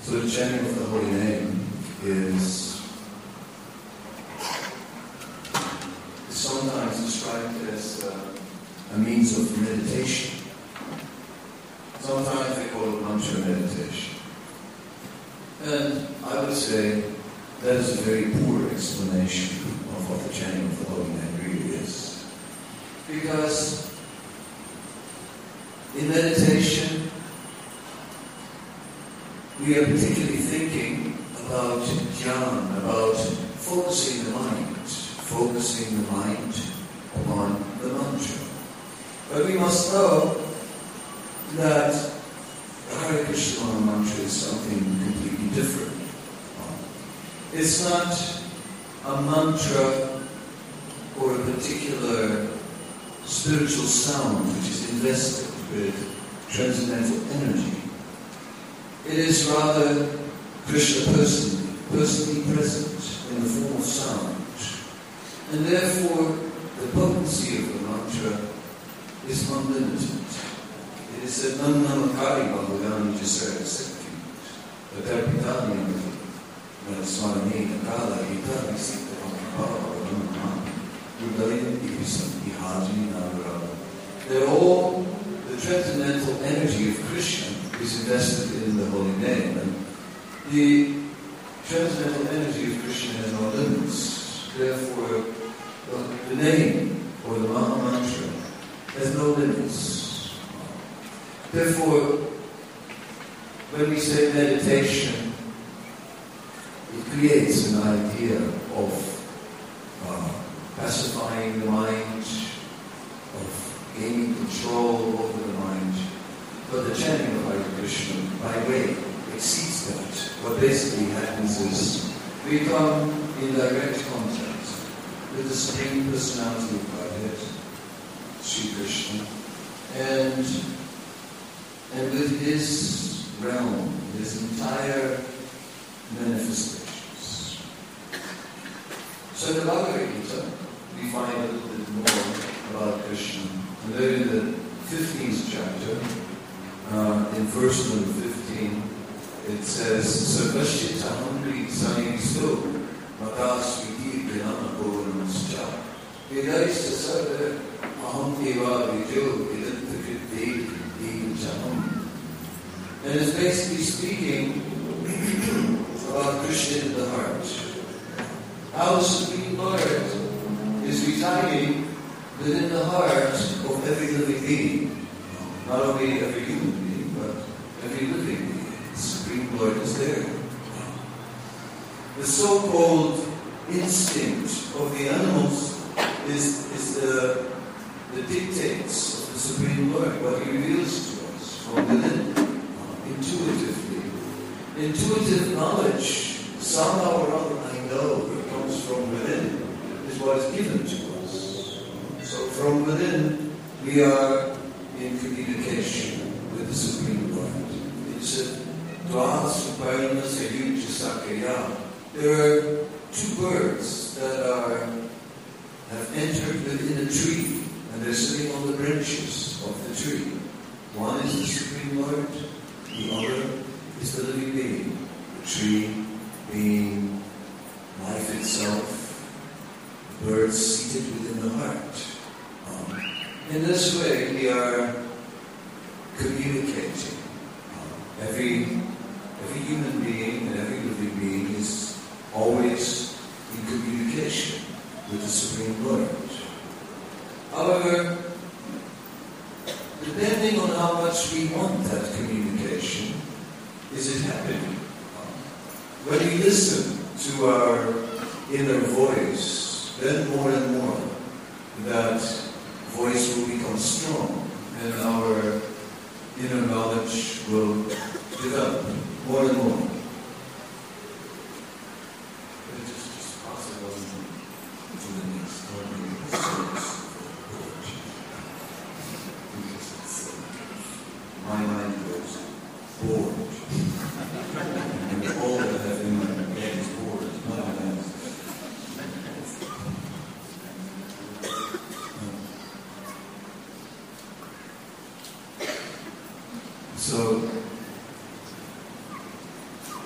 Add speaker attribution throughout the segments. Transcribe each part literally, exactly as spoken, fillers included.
Speaker 1: So the chanting of the holy name is, is sometimes described as uh, a means of meditation. Sometimes they call it mantra meditation. And I would say that is a very poor explanation of what the chanting of the holy name really is. Because in meditation, we are particularly thinking about jhana, about focusing the mind, focusing the mind upon the mantra. But we must know that the Hare Krishna mantra is something completely different. It's not a mantra or a particular spiritual sound which is invested with transcendental energy. It is rather Krishna personally, personally present in the form of sound. And therefore, the potency of the mantra is unlimited. It is said, Nam Namakari Bhagavani Jasara Sakti. Vatarpitani Swami Nakala Gita Visita Bhagavani Udalim Ivisam Ihajini Nagarada. They're all the transcendental energy of Krishna is invested in the holy name. And the transcendental energy of Krishna has no limits. Therefore, the name or the Maha Mantra has no limits. Therefore, when we say meditation, it creates an idea of uh, pacifying the mind, of gaining control over the mind. But the chanting of Hare Krishna, by way, exceeds that. What basically happens is we come in direct contact with the Supreme Personality of Godhead, Sri Krishna, and, and with His realm, His entire manifestations. So in the Bhagavad Gita, we find a little bit more about Krishna. And there in the fifteenth chapter, Uh, in verse number fifteen, it says, Sarvashita Hamri Sani Sto, Matas Viti Pranama Purnamscha, Vidaista Sarva Aham Eva Vijo Vidantakrit Dev Jaham. And it's basically speaking about Krishna in the heart. How the Supreme Lord is residing within the heart of every living being. Not only every human being, but every living being. The Supreme Lord is there. The so-called instinct of the animals is, is the, the dictates of the Supreme Lord, what He reveals to us from within, intuitively. Intuitive knowledge, somehow or other I know it comes from within, is what is given to us. So from within, we are in communication with the Supreme Lord. It said, there are two birds that are have entered within a tree, and they're sitting on the branches of the tree. One is the Supreme Lord, the other is the living being. The tree being life itself, the birds seated within the heart. Um, In this way, we are communicating. Every, every human being and every living being is always in communication with the Supreme Lord. However, depending on how much we want that communication, is it happening? When we listen to our inner voice, then more and more that voice will become strong and our inner knowledge will develop more and more. Just, just pass it on to the next my mind goes bored. And all that I have in my head is bored. Not enough. So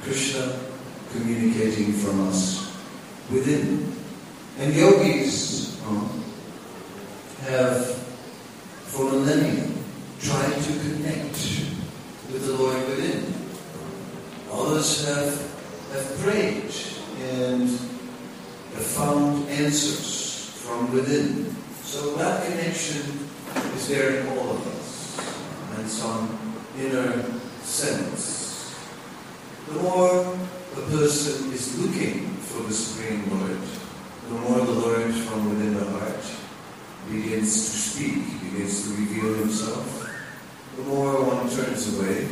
Speaker 1: Krishna communicating from us within. And yogis uh, have, for millennia, tried to connect with the Lord within. Others have, have prayed and have found answers from within. So that connection is there in all of us, and some inner sense. The more a person is looking for the Supreme Lord, the more the Lord from within the heart begins to speak, begins to reveal himself. The more one turns away,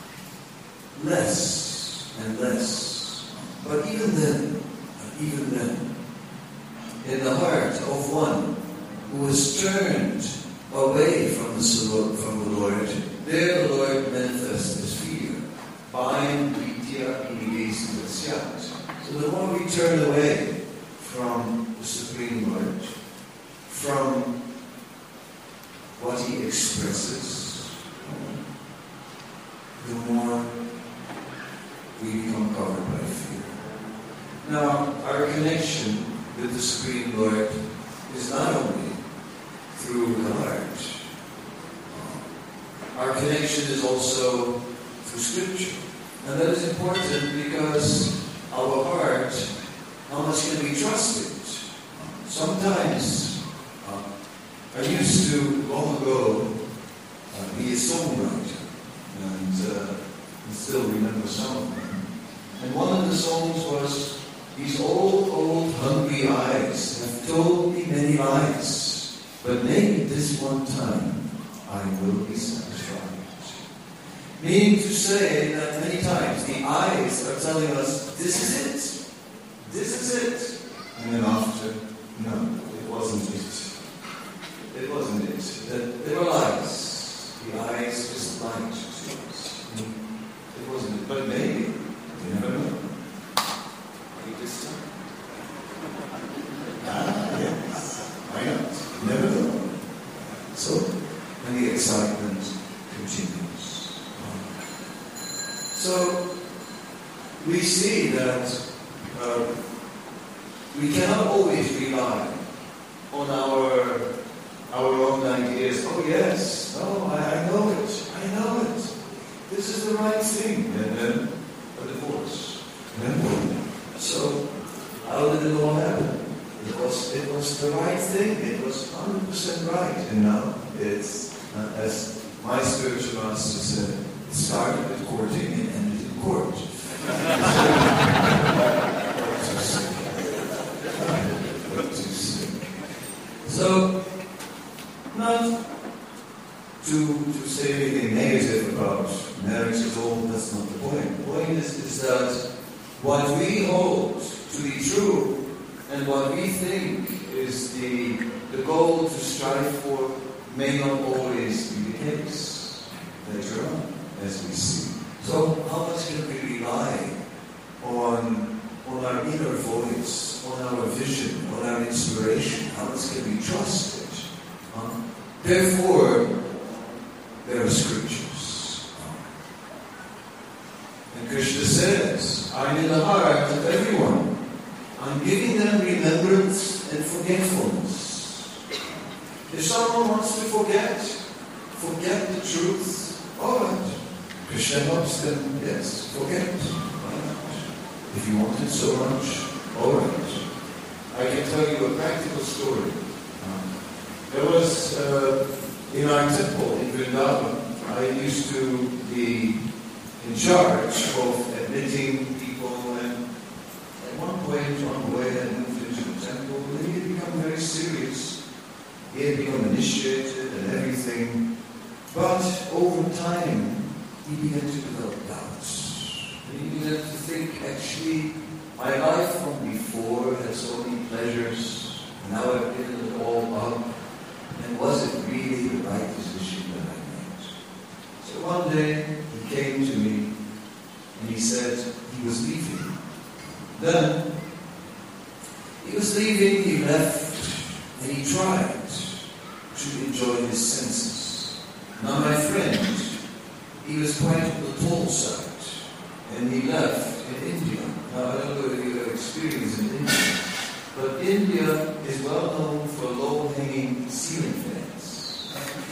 Speaker 1: less and less. But even then, even then, in the heart of one who has turned away from the, from the Lord, there the Lord manifests his fear. So the more we turn away from the Supreme Lord, from what he expresses, the more we become covered by fear. Now, our connection with the Supreme Lord is not only through the heart. Our connection is also through Scripture. And that is important because our heart, how much can we trust it? Sometimes, uh, I used to, long ago, uh, be a songwriter, and uh, I still remember some of them. And one of the songs was, "These old, old hungry eyes have told me many lies, but maybe this one time I will be satisfied." Meaning to say that many times the eyes are telling us, this is it, this is it. And then after, no, it wasn't it. It wasn't it. That there were lies. The eyes just lied to us. It wasn't it. But maybe, you never know. Maybe this time. Ah, yes. Why not? You never know. So, and the excitement continues. So, we see that uh, we cannot always rely on our our own ideas. Oh yes, no, I, I know it, I know it. This is the right thing. And then a divorce. And then, so, how did it all happen? It was, it was the right thing. It was one hundred percent right. And now it's, uh, as my spiritual master said, it started with courting and ended in court. So, not to, to say anything negative about marriage at all, that's not the point. The point is, is that what we hold to be true and what we think is the, the goal to strive for may not always be the case later on, as we see. So, how much can we rely on, on our inner voice, on our vision, on our inspiration? How much can we trust it? Huh? Therefore, there are scriptures. And Krishna says, I'm in the heart of everyone. I'm giving them remembrance and forgetfulness. If someone wants to forget, forget the truth, all right. Krishna helps them, yes, forget. If you want it so much, all right. I can tell you a practical story. There was, uh, in our temple in Vrindavan, I used to be in charge of admitting people, and at one point, one boy had moved into the temple, and he had become very serious. He had become initiated and everything. But over time, he began to develop doubts. And he began to think, actually, my life from before had so many pleasures, and now I've given it all up. And was it really the right decision that I made? So one day, he came to me, and he said he was leaving. Then, he was leaving, he left, and he tried to enjoy his senses. Now my friend, he was quite on the tall side. and he left in India. Now, I don't know if you have experience in India, but India is well known for low-hanging ceiling fans.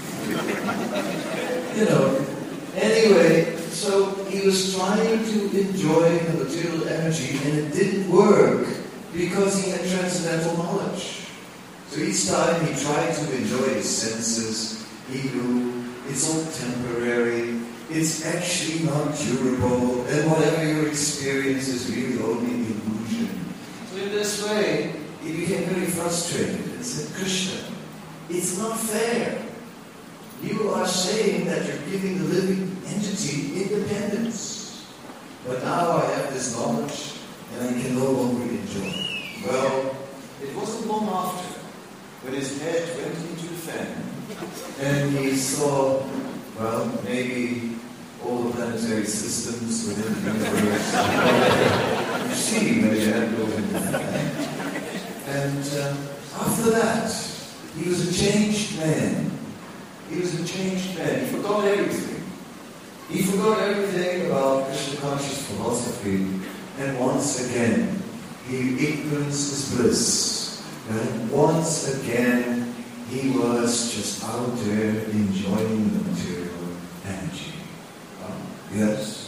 Speaker 1: You know, anyway, so he was trying to enjoy the material energy, and it didn't work because he had transcendental knowledge. So each time he tried to enjoy his senses, he knew it's all temporary, it's actually not durable, and whatever you experience is really only illusion. So in this way, he became very frustrated and said, Krishna, it's not fair. You are saying that you're giving the living entity independence. But now I have this knowledge, and I can no longer enjoy. Well, it wasn't long after when his head went into the fan, and he saw, well, maybe all the planetary systems within the universe. You see when your head goes into the fan. And uh, after that, he was a changed man. He was a changed man. He forgot everything. He forgot everything about Krishna conscious philosophy, and once again, he ignorance is bliss. And once again, he was just out there enjoying the material energy. Um, yes.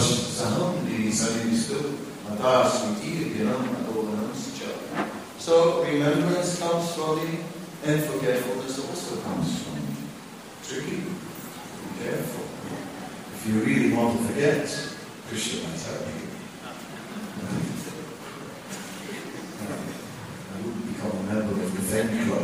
Speaker 1: So remembrance comes slowly, and forgetfulness also comes slowly. Tricky. Be careful. If you really want to forget, Krishna might help you. I would become a member of the Zen club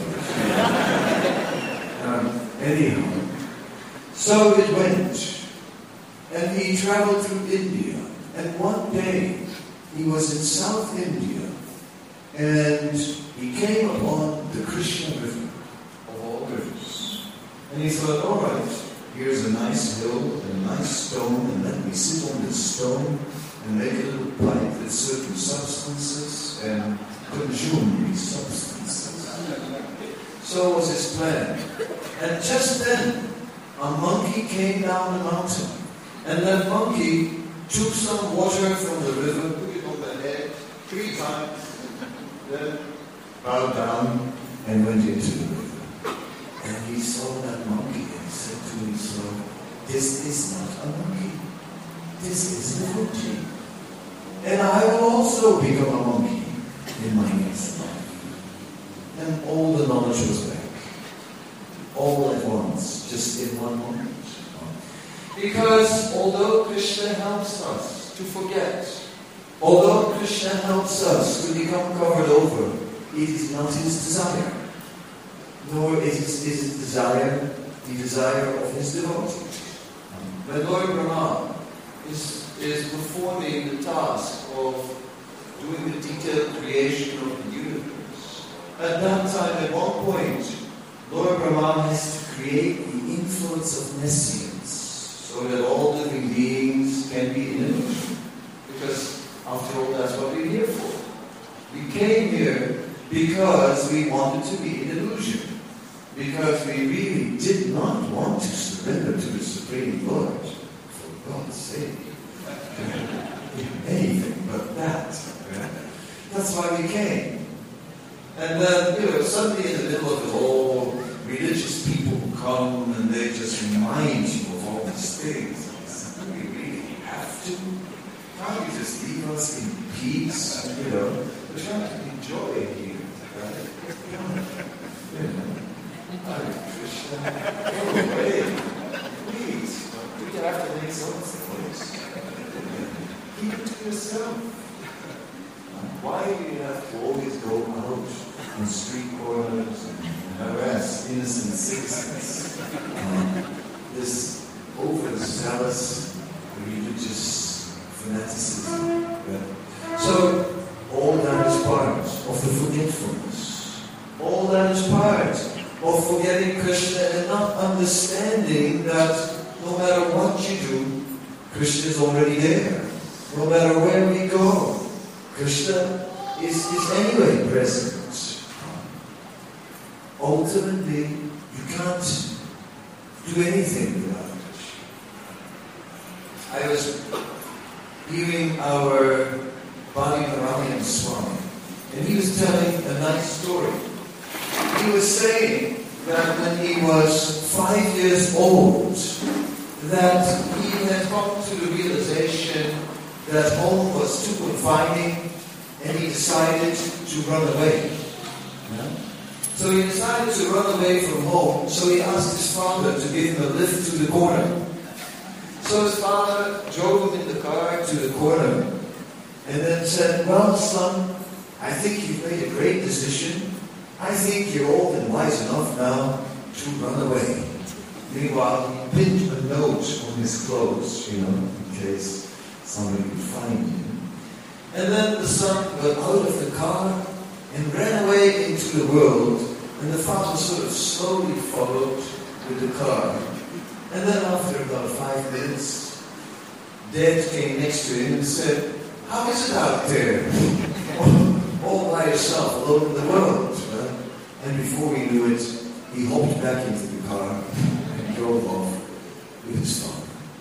Speaker 1: if I was. um, anyhow, so it went, and he traveled through India, and one day he was in South India, and he came upon the Krishna River of all rivers. And he thought, all right, here's a nice hill and a nice stone, and let me sit on this stone and make a little pipe with certain substances and consume these substances. So was his plan. And just then, a monkey came down the mountain, and that monkey took some water from the river, put it on the head three times, then bowed down and went into the river. And he saw that monkey and said to himself, this is not a monkey. This is a devotee. And I will also become a monkey in my next life. And all the knowledge was back. All at once, just in one moment. Because although Krishna helps us to forget, although Krishna helps us to become covered over, it is not his desire. Nor is his desire the desire of his devotees. When Lord Brahma is, is performing the task of doing the detailed creation of the universe, at that time, at one point, Lord Brahma has to create the influence of nescience, so that all living beings can be in illusion. Because, after all, that's what we're here for. We came here because we wanted to be in illusion. Because we really did not want to surrender to the Supreme Lord. For God's sake. Anything but that. That's why we came. And then, you know, suddenly in the middle of it all, religious people come and they just remind you of all these things. Do we really have to? Can't you just leave us in peace? You know, we're trying to enjoy it here, right? You know, Hare Krishna, go away. Please, we have to make some sense. Keep it to yourself. Why do you have to always go out on street corners and harass innocent citizens? Um, this overzealous religious fanaticism. Yeah. So, all that is part of the forgetfulness. All that is part of forgetting Krishna and not understanding that no matter what you do, Krishna is already there. No matter where we go, Krishna is, is anyway present. Ultimately, you can't do anything without Krishna. I was hearing our Balinarayan Swami, and he was telling a nice story. He was saying that when he was five years old, that he had come to the realization that home was too confining, and he decided to run away. Yeah? So he decided to run away from home, so he asked his father to give him a lift to the corner. So his father drove him in the car to the corner, and then said, "Well, son, I think you've made a great decision. I think you're old and wise enough now to run away." Meanwhile, he pinned a note on his clothes, you know, in case somebody would find him. And then the son got out of the car and ran away into the world, and the father sort of slowly followed with the car. And then after about five minutes, Dad came next to him and said, "How is it out there? All by yourself, alone in the world." Right? And before he knew it, he hopped back into the car and drove off with his father.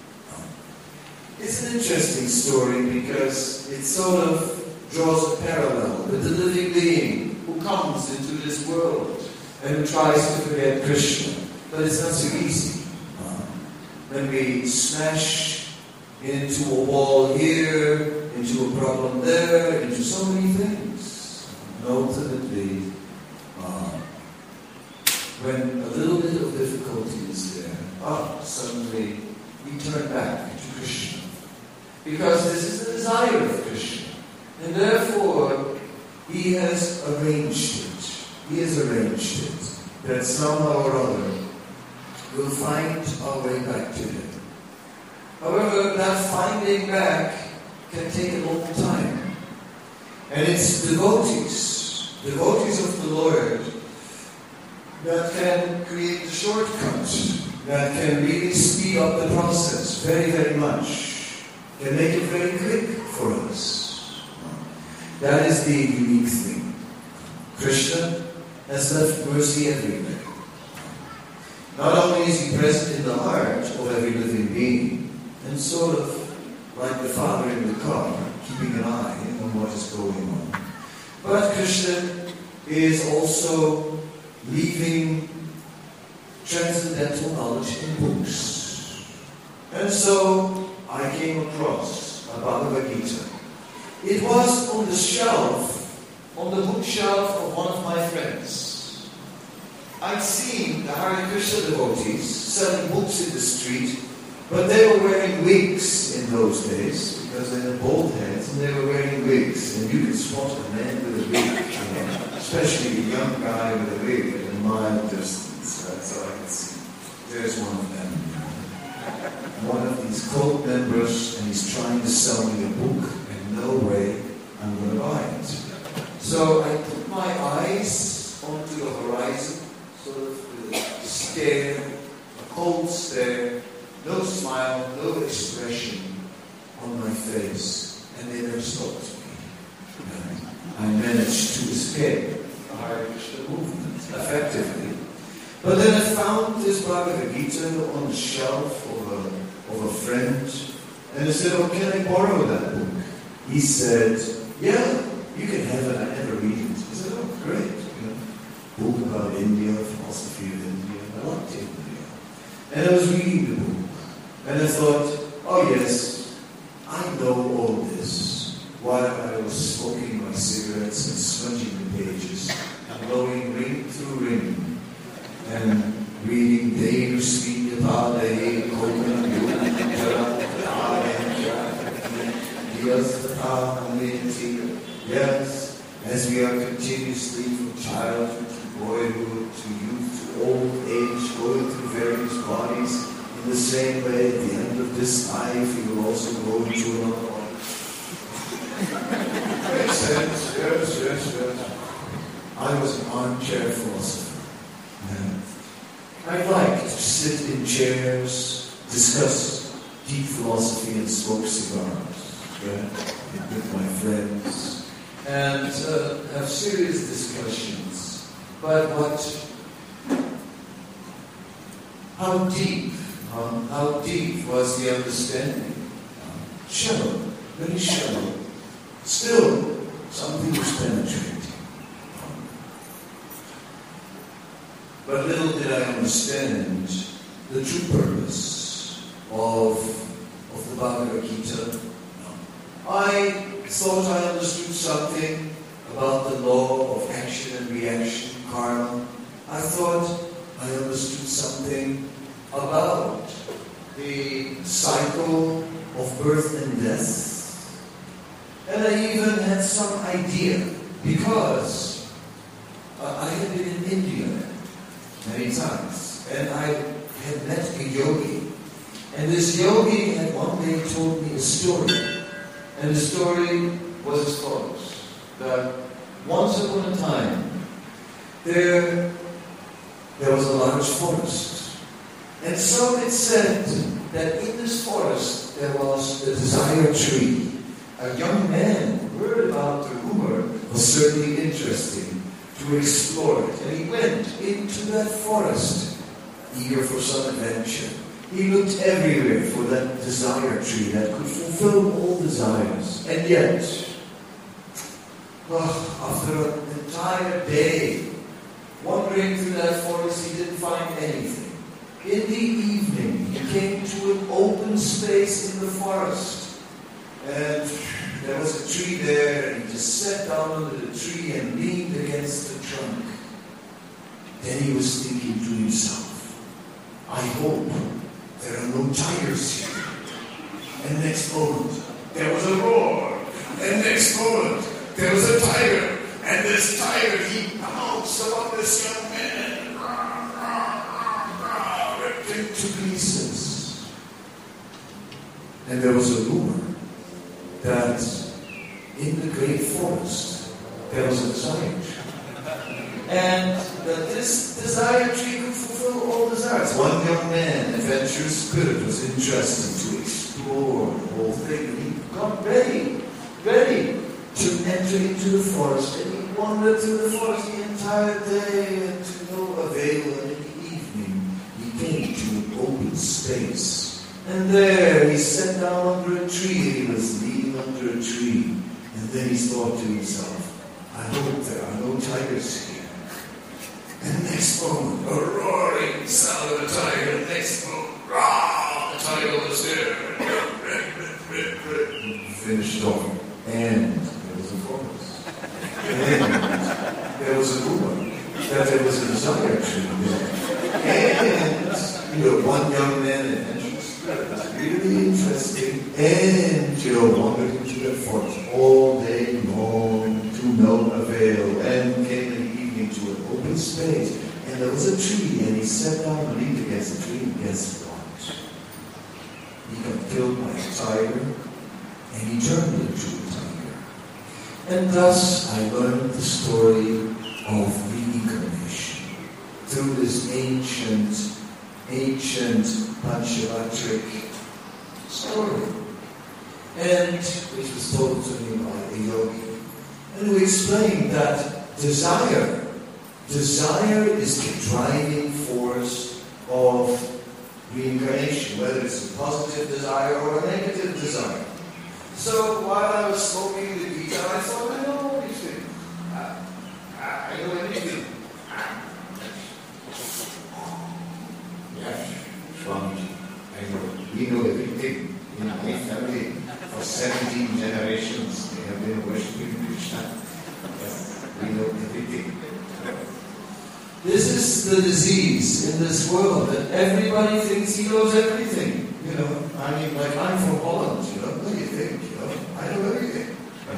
Speaker 1: It's an interesting story because it sort of draws a parallel with the living being who comes into this world and who tries to forget Krishna. But it's not so easy. When we smash into a wall here, into a problem there, into so many things. And ultimately, uh, when a little bit of difficulty is there, ah, suddenly we turn back to Krishna. Because this is the desire of Krishna. And therefore, he has arranged it. He has arranged it. That somehow or other, we'll find our way back to him. However, that finding back can take a long time. And it's devotees, devotees of the Lord, that can create the shortcut, that can really speed up the process very, very much, can make it very quick for us. That is the unique thing. Krishna has left mercy everywhere. Not only is he present in the heart of every living being, and sort of like the father in the car, keeping an eye on what is going on, but Krishna is also leaving transcendental knowledge in books. And so I came across a Bhagavad Gita. It was on the shelf, on the bookshelf of one of my friends. I'd seen the Hare Krishna devotees selling books in the street, but they were wearing wigs in those days, because they had bald heads, and they were wearing wigs. And you could spot a man with a wig, you know, especially a young guy with a wig at a mile distance. That's all I could see. There's one of them. One of these cult members, and he's trying to sell me a book, and no way I'm going to buy it. So I put my eyes onto the horizon, sort of with a stare, a cold stare, no smile, no expression on my face, and they never spoke to me. I managed to escape the Hare Krishna movement effectively. But then I found this Bhagavad Gita on the shelf of a, of a friend, and I said, "Oh, can I borrow that book?" He said, "Yeah, you can have it. I never read it." I said, "Oh, great. You know, book about India, philosophy of India. I liked India." And I was reading the book, and I thought, "Oh yes, I know all this," while I was smoking my cigarettes and smudging the pages, and blowing ring through ring, and reading Deru Sriya Padaye Kogan Yes, as we are continuously from childhood to boyhood to youth to old age, going through various bodies, in the same way, at the end of this life, we will also go into another one. Makes sense, yes, yes, yes. I was an armchair philosopher. And I like to sit in chairs, discuss deep philosophy and smoke cigars, yeah, with my friends, and uh, have serious discussions. But what, how deep, um, how deep was the understanding? Shallow. very shallow. Still, something was penetrating. But little did I understand the true purpose of, of the Bhagavad Gita. I thought I understood something about the law of action and reaction, karma. I thought I understood something about the cycle of birth and death. And I even had some idea, because uh, I had been in India many times, and I had met a yogi. And this yogi had one day told me a story. And the story was as follows: that once upon a time, there, there was a large forest. And so it said that in this forest there was a desire tree. A young man heard about the rumor, was certainly interesting to explore it. And he went into that forest, eager for some adventure. He looked everywhere for that desire tree that could fulfill all desires. And yet, oh, after an entire day wandering through that forest, he didn't find anything. In the evening, he came to an open space in the forest. And there was a tree there, and he just sat down under the tree and leaned against the trunk. Then he was thinking to himself, I hope there are no tigers here. And next moment, there was a roar. And next moment, there was a tiger. And this tiger, he pounced upon this young man. Rah, rah, rah, rah, ripped him to pieces. And there was a rumor that in the great forest, there was a desire tree. And that this desire tree could fulfill all desires. One young man, adventurous spirit, was interested to explore the whole thing. And he got ready, ready to enter into the forest. And he wandered through the forest the entire day, and to no avail. And in the evening, he came to an open space. And there he sat down under a tree. He was leaning under a tree. And then he thought to himself, I hope there are no tigers here. And next moment, a roaring sound of a tiger. And next moment, rah, the tiger was there. Finished off. And there was a forest. And there was a rumor that there was a desire tree there. And, you know, one young man adventurous. That's really interesting. And, you know, wandered into that forest all day long to no avail. And came in the evening to an open space. And there was a tree. And he sat down and leaned against the tree. And guess what? He got killed by a tiger. And he turned into a tiger. And thus I learned the story of reincarnation through this ancient, ancient Panchavatric story. And which was told to me by a yogi. And we explained that desire, desire is the driving force of reincarnation, whether it's a positive desire or a negative desire. So while I was smoking the Gita, I thought, I know all these things. I, I, I know anything. Yes, Swamiji, I know. We know everything. In my family, for seventeen generations, they have been worshipping Krishna. Yes, we know everything. This is the disease in this world, that everybody thinks he knows everything. You know, I mean, like I'm from Holland, you know, what do you think? You know, I know everything.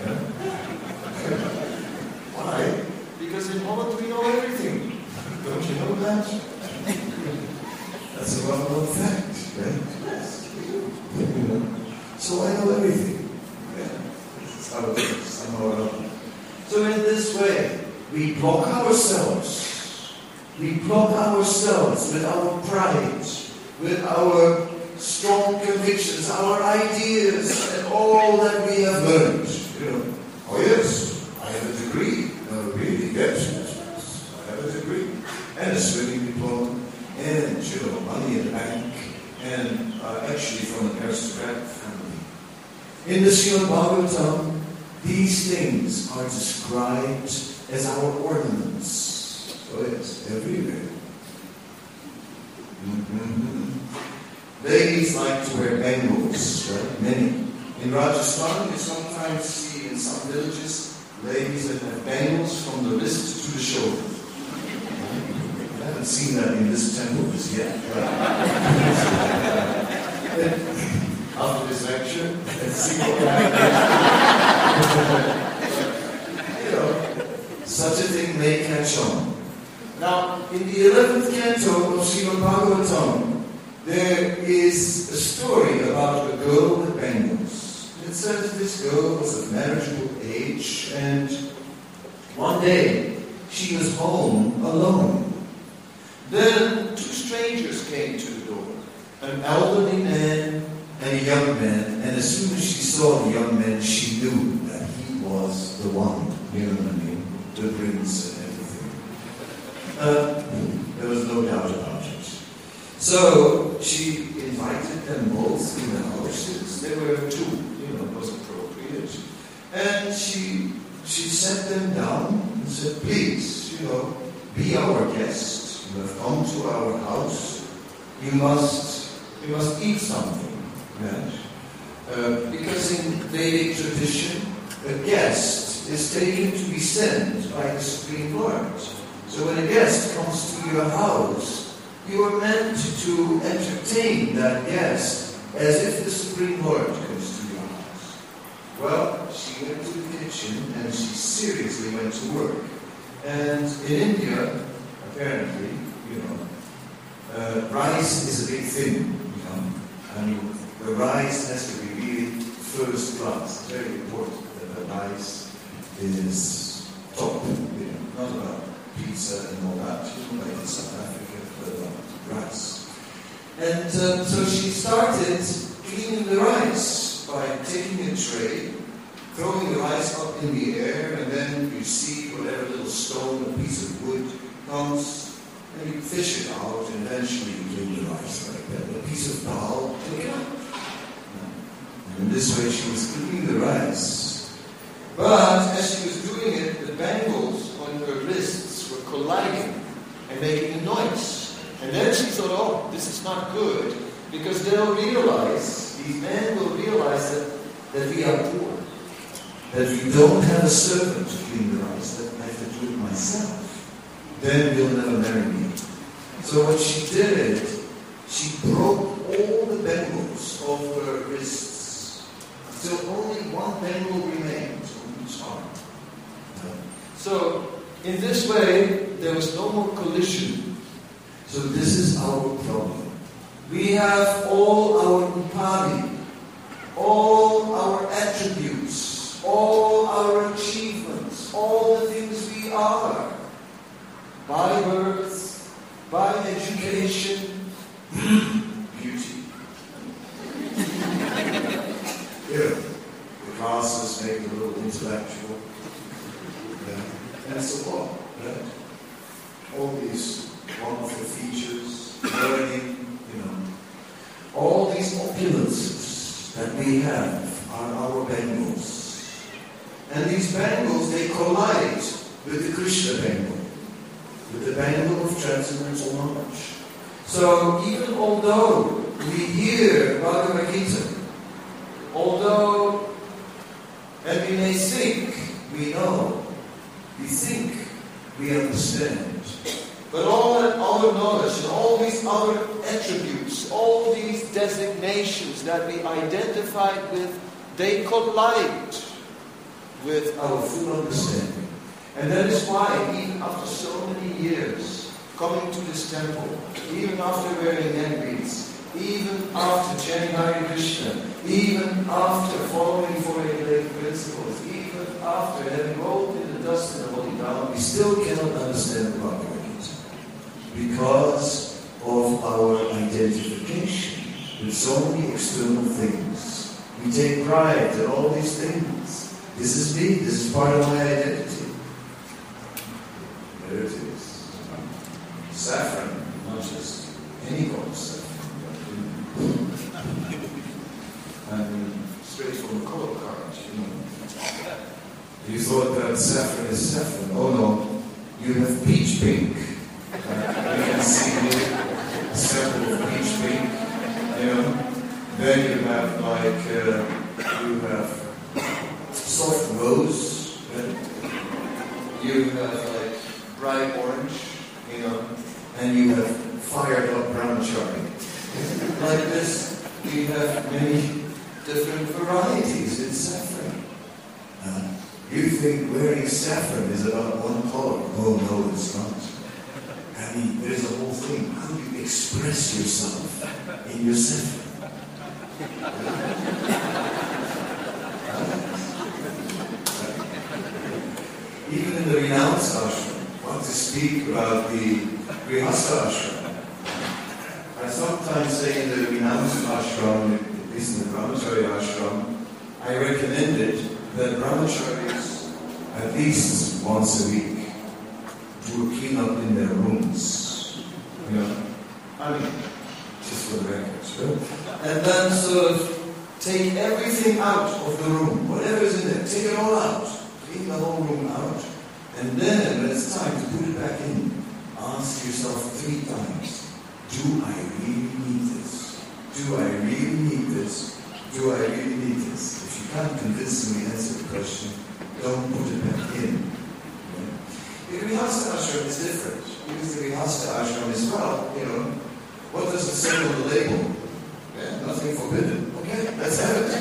Speaker 1: Why? Because in Holland we know everything. Don't you know that? That's a well-known fact, right? Yes, we do. You know? So I know everything. Yeah. This is how it is, somehow or another. So in this way, we block ourselves. We block ourselves with our pride, with our strong convictions, our ideas, and all that we have learned. You know, oh yes, I have a degree. No, really, yes, yes, yes, I have a degree. And a swimming diploma, and, you know, money in the bank, and uh, actually from an aristocratic family. In the Srimad Bhagavatam, these things are described as our ornaments. So it's everywhere. Mm-hmm. Ladies like to wear bangles, right? Many. In Rajasthan, you sometimes see in some villages ladies that have bangles from the wrist to the shoulder. I haven't seen that in this temple as yet. After this lecture, let's see what happens. You know, such a thing may catch on. Now, in the eleventh canto of Srimad Bhagavatam, there is a story about a girl with bangles. It says this girl was of marriageable age, and one day she was home alone. Then two strangers came to the door, an elderly man and a young man, and as soon as she saw the young man, she knew that he was the one, you know what I mean, the prince and everything. Uh, there was no doubt about it. So she invited them both to the house. There were two, you know, it was appropriate. And she she sat them down and said, please, you know, be our guest. You have come to our house. You must you must eat something. Right? Uh, because in Vedic tradition, a guest is taken to be sent by the Supreme Lord. So when a guest comes to your house, you are meant to entertain that guest as if the Supreme Lord comes to your house. Well, she went to the kitchen and she seriously went to work. And in India, apparently, you know, uh, rice is a big thing, you know. I mean, the rice has to be really first class. It's very important that the rice is top, you know, not about pizza and all that, you know, like in South Africa, but about rice. And uh, so she started cleaning the rice by taking a tray, throwing the rice up in the air, and then you see whatever little stone or piece of wood comes, and you fish it out, and eventually you clean the rice like that. A piece of dal, take it out. And this way she was cleaning the rice. But as she was doing it, the bangles on her wrists were colliding and making a noise. And then she thought, oh, this is not good, because they'll realize, these men will realize that, that we are poor, that we don't have a servant to clean the rice, that I have to do it myself. Then we'll never marry me. So what she did, she broke all the bangles of her wrists, until only one bangle remained on each arm. So, in this way, there was no more collision. So this is our problem. We have all our upadi, all our attributes, all our achievements, all the things we are, by birth, by education, beauty. Yeah, the classes make a little intellectual, yeah. And so on, right? All these wonderful features, learning, you know. All these opulences that we have are our bangles. And these bangles, they collide with the Krishna bangle, with the bangle of transcendental knowledge. So even although we hear Bhagavad Gita, although, and we may think we know, we think we understand, but all that other knowledge and all these other attributes, all these designations that we identified with, they collide with our full understanding. And that is why, even after so many years coming to this temple, even after wearing neck beads, even after chanting Hare Krishna, even after following four-eight principles, even after having rolled in the dust and holding down, we still cannot understand the Bhagavad Gita because of our identification with so many external things. We take pride in all these things. This is me, this is part of my identity. There it is. Saffron, not just any kind of saffron. And straight from the color card, you know. You thought that saffron is saffron. Oh no, you have peach pink. Uh, you can see here a sample of peach pink, you know. Then you have like, uh, you have soft rose. Right? You have like bright orange, you know. And you have fired up brown cherry. Like this, we have many different varieties in saffron. Uh, you think wearing saffron is about one color. Oh no, it's not. I mean, there's a whole thing. How do you express yourself in your saffron? Even in the renounced ashram, I want to speak about the Grihastha ashram. I sometimes say in the renounced ashram, at least in the brahmachari ashram, I recommended that brahmacharis at least once a week do a clean up in their rooms. You know, I mean, just for the record, right? And then sort of take everything out of the room, whatever is in there, take it all out, clean the whole room out, and then when it's time to put it back in, ask yourself three times. Do I really need this? Do I really need this? Do I really need this? If you can't convincingly answer the question, don't put it back in. Okay? The Grihastha ashram is different. Because the Grihastha ashram is, well, you know, what does it say on the label? Yeah, nothing forbidden. Okay, let's have it.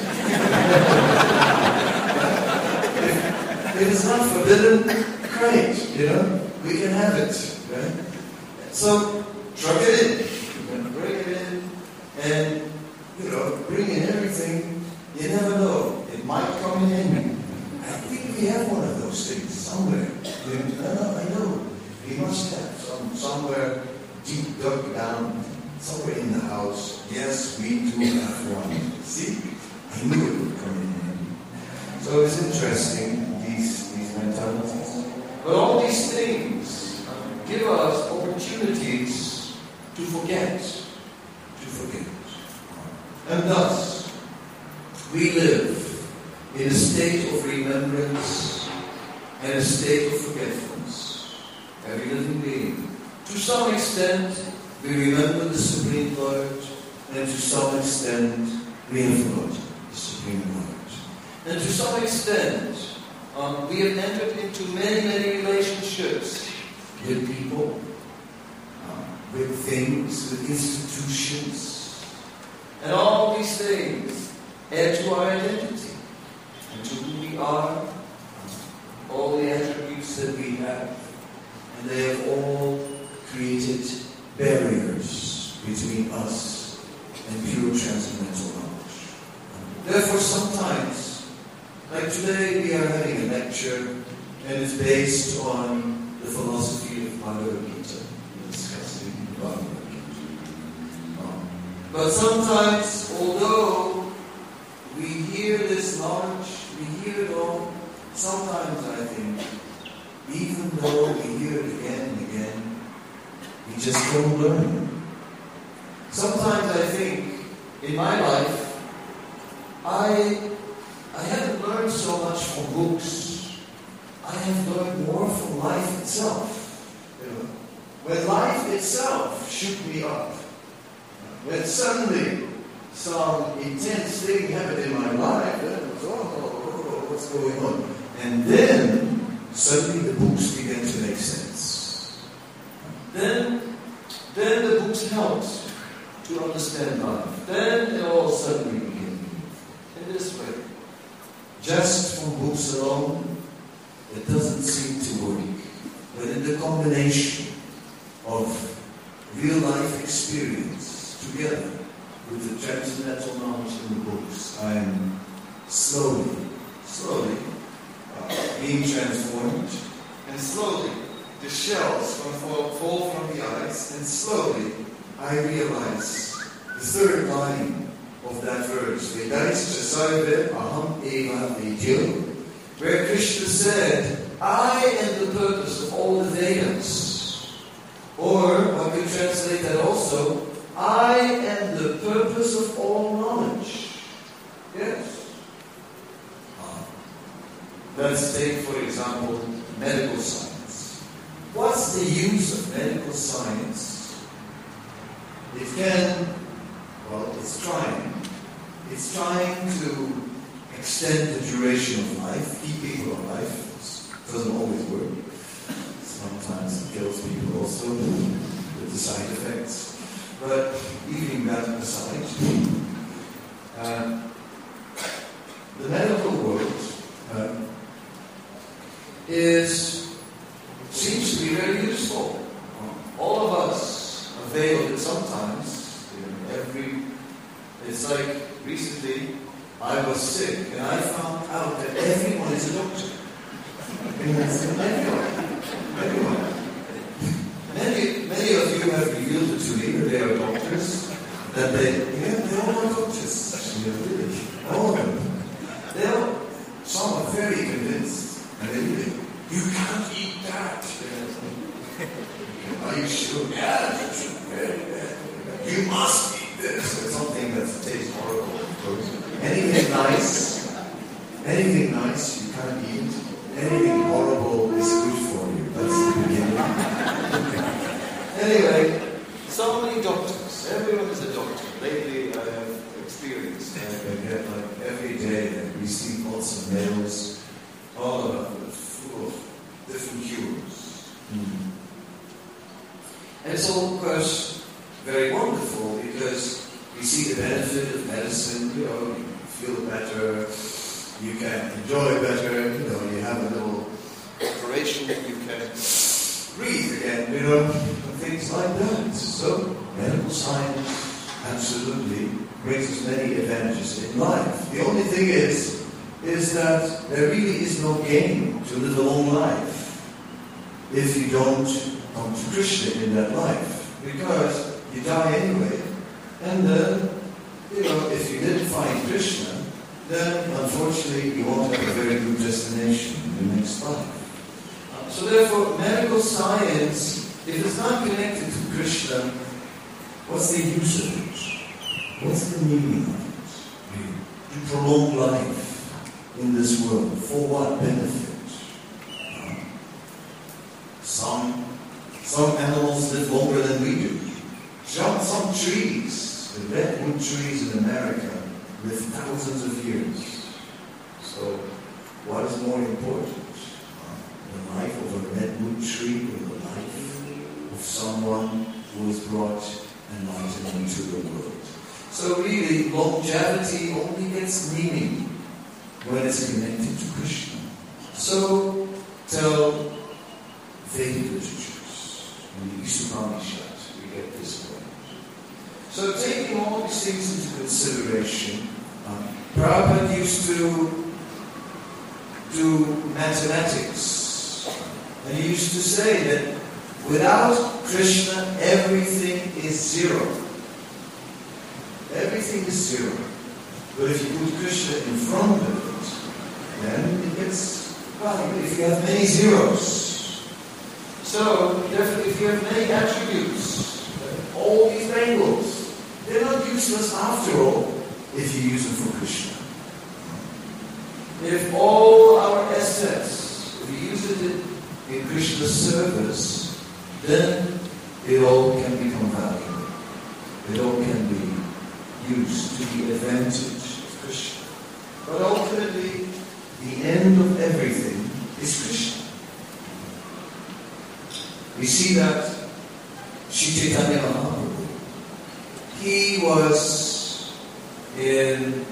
Speaker 1: if, if it's not forbidden, great, you know, we can have it. Right? So, truck it in. You can bring it in and, you know, bring in everything. You never know. It might come in. I think we have one of those things somewhere. You know, I know. We must have some somewhere deep dug down, somewhere in the house. Yes, we do have one. See? I knew it would come in. So it's interesting, these, these mentalities. But all these things give us opportunities to forget, to forget. And thus, we live in a state of remembrance and a state of forgetfulness. Every living being. To some extent, we remember the Supreme Lord, and to some extent, we have forgotten the Supreme Lord. And to some extent, um, we have entered into many, many relationships with people, with things, with institutions. And all these things add to our identity and to who we are, all the attributes that we have. And they have all created barriers between us and pure transcendental knowledge. Therefore, sometimes, like today, we are having a lecture and it's based on the philosophy of Bhagavad Gita. But sometimes, although we hear this knowledge, we hear it all, sometimes I think, even though we hear it again and again, we just don't learn. Sometimes I think, in my life, I, I haven't learned so much from books. I have learned more from life itself. You know? When life itself shook me up, when suddenly some intense thing happened in my life, then it was, oh, oh, oh, what's going on? And then, suddenly the books began to make sense. Then, then the books helped to understand life. Then it all suddenly began in this way. Just from books alone, it doesn't seem to work. But in the combination of real life experience together with the transcendental knowledge in the books, I am slowly, slowly uh, being transformed, and slowly the shells fall, fall from the eyes, and slowly I realize the third line of that verse, Vedaischa sarve aham eva vedyo, where Krishna said, I am the purpose of all the Vedas. Or, one could translate that also, I am the purpose of all knowledge. Yes. let's take, for example, medical science. What's the use of medical science? It can, well, it's trying. It's trying to extend the duration of life, keep people alive. It doesn't always work. Sometimes it kills people also with the side effects. But leaving that aside, uh, the medical world uh, is seems to be very useful. All of us avail of it sometimes. You know, every it's like recently I was sick and I found out that everyone is a doctor. Everyone. Everyone. Many, many of you have revealed it to me that they are doctors. That they, yeah, they all are doctors. You know, really, all of them. They all, some are very convinced, and they really, you can't eat that. Are you sure? Yeah, that's very bad. You must eat this. It's something that tastes horrible. Anything nice, anything nice you can't eat. Anything horrible is good for you. That's the beginning. Anyway, so many doctors. Everyone is a doctor. Lately, I have experienced. I get like every day I receive lots of mails, all about it, full of different cures. Mm. And it's all, of course, very wonderful because we see the benefit of medicine. You know, you feel better. You can enjoy better, you know, you have a little operation, you can breathe again, you know, and things like that. So, medical science absolutely brings us many advantages in life. The only thing is, is that there really is no gain to live a long life if you don't come to Krishna in that life. Because you die anyway, and then, you know, if you didn't find Krishna, then unfortunately you won't have a very good destination in the next life. Uh, so therefore, medical science, if it's not connected to Krishna, what's the use of it? What's the meaning of it? To prolong life in this world, for what benefit? Uh, some, some animals live longer than we do. Some, some trees, the redwood trees in America, live thousands of years. So, what is more important? Uh, the life of a redwood tree or the life of someone who has brought enlightenment into the world? So really, longevity only gets meaning when it's connected to Krishna. So, tell Vedic literatures. In the Upanishad, we get this point. So taking all these things into consideration, um, Prabhupada used to do mathematics. And he used to say that without Krishna, everything is zero. Everything is zero. But if you put Krishna in front of it, then it gets, well, if you have many zeros. So, therefore, if you have many attributes, all these angles, they're not useless after all if you use them for Krishna. If all our assets, if we use it in, in Krishna's service, then it all can become valuable. It all can be used to the advantage of Krishna. But ultimately, the end of everything is Krishna. We see that Sri Chaitanya Mahaprabhu, he was in,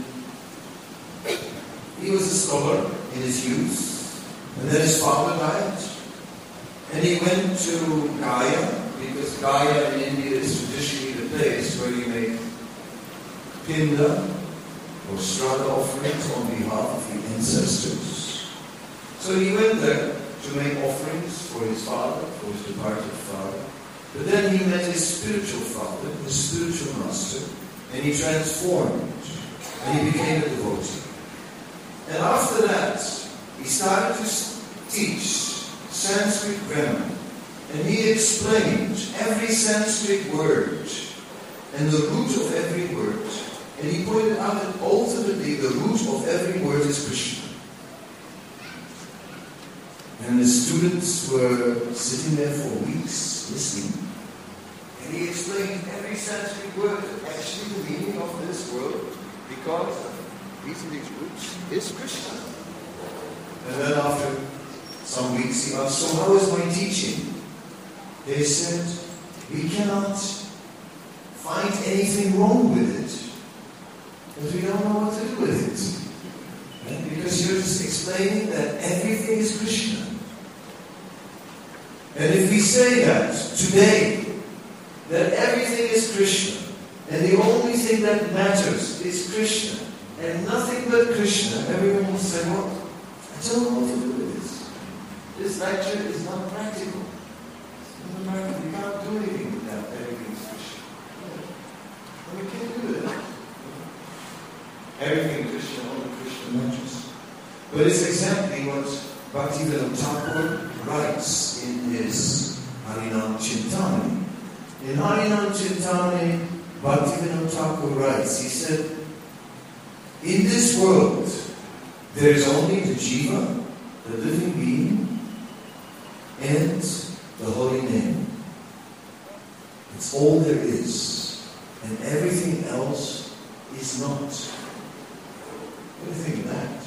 Speaker 1: he was a scholar in his youth, and then his father died, and he went to Gaya, because Gaya in India is traditionally the place where you make pinda or strata offerings on behalf of the ancestors. So he went there to make offerings for his father, for his departed father. But then he met his spiritual father, his spiritual master, and he transformed, and he became a devotee. And after that, he started to teach Sanskrit grammar, and he explained every Sanskrit word and the root of every word. And he pointed out that ultimately the root of every word is Krishna. And the students were sitting there for weeks listening. And he explained every Sanskrit word, actually the meaning of this word, because these and these roots is Krishna. And then after some weeks he asked, so how is my teaching? They said, we cannot find anything wrong with it, but we don't know what to do with it. Right? Because you're just explaining that everything is Krishna. And if we say that today, that everything is Krishna, and the only thing that matters is Krishna, and nothing but Krishna, everyone will say, well, I don't know what to do with this. This lecture is not practical. It's not practical. You can't do anything without everything is Krishna. And we can't do that. Everything Krishna, only Krishna matters. But it's exactly what Bhaktivinoda Thakur writes in his Harinam Chintamani. In Harinam Chintamani, Bhaktivinoda Thakur writes, he said, in this world, there is only the Jiva, the living being, and the holy name. It's all there is. And everything else is not. What do you think of that?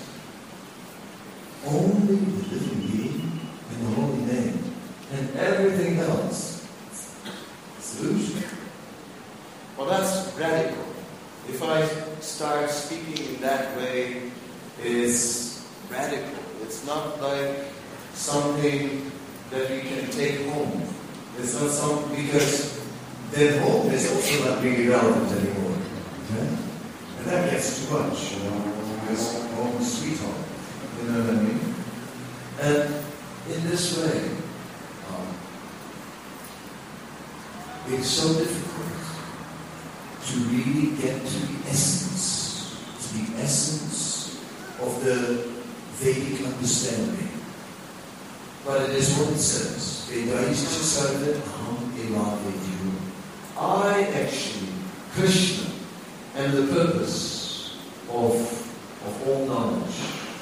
Speaker 1: Only the living being and the holy name. And everything else is illusion. Well, that's radical. If I start speaking in that way, it's radical. It's not like something that we can take home. It's not something, because then home is also not really relevant anymore. Okay? And that gets too much, you know, because home is sweet home. You know what I mean? And in this way, um, it's so difficult to really get to the essence, to the essence of the Vedic understanding. But it is what it says. Vedaischa sarva aham eva vedyu. I actually, Krishna, am the purpose of, of all knowledge.